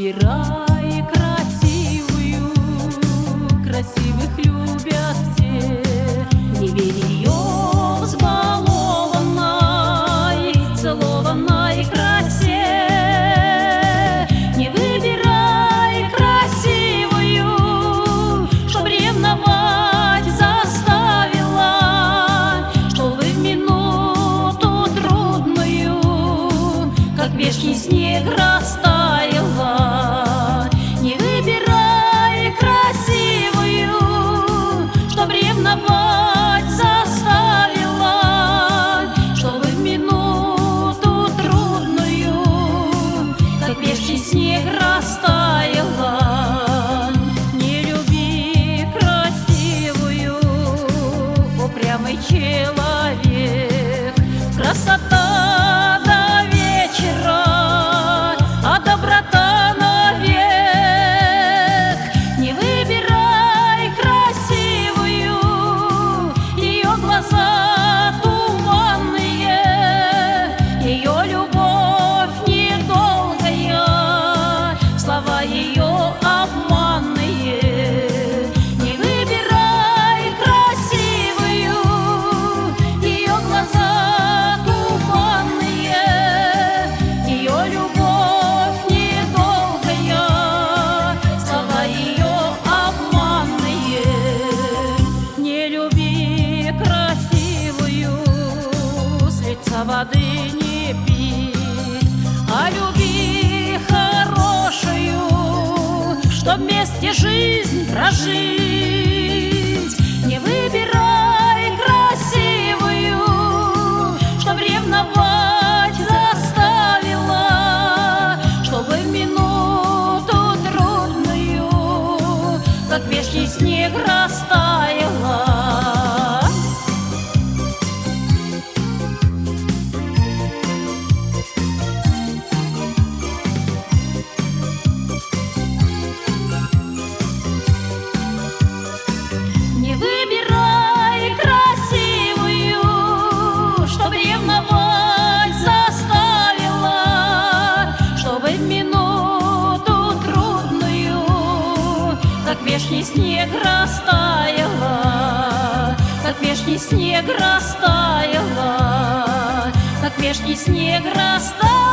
выбирай красивую, красивых любят все. Не верь ее взбалованной, целованной красе. Не выбирай красивую, чтоб ревновать заставила, чтобы в минуту трудную, как вешний снег, растаяла. Не выбирай красивую, чтоб ревновать заставила, чтобы в минуту трудную, как вешний снег, растаяла. Не люби красивую, упрямый человек. Красота до вечера, а доброта навек. Не выбирай красивую, ее глаза туманные, ее любовь недолгая, слова ее обманные. Не выбирай красивую, ее глаза туманные, ее любовь недолгая, слова ее обманные. Не люби красивую, с лица воды не пить, а люби хорошую, чтоб вместе жизнь прожить. Не выбирай красивую, чтоб ревновать заставила, чтобы в минуту трудную, как вешний снег, растаяла. Не выбирай красивую, чтоб ревновать заставила, чтобы в минуту трудную, как вешний снег, растаяла, как вешний снег, растаяла, как вешний снег, растаяла.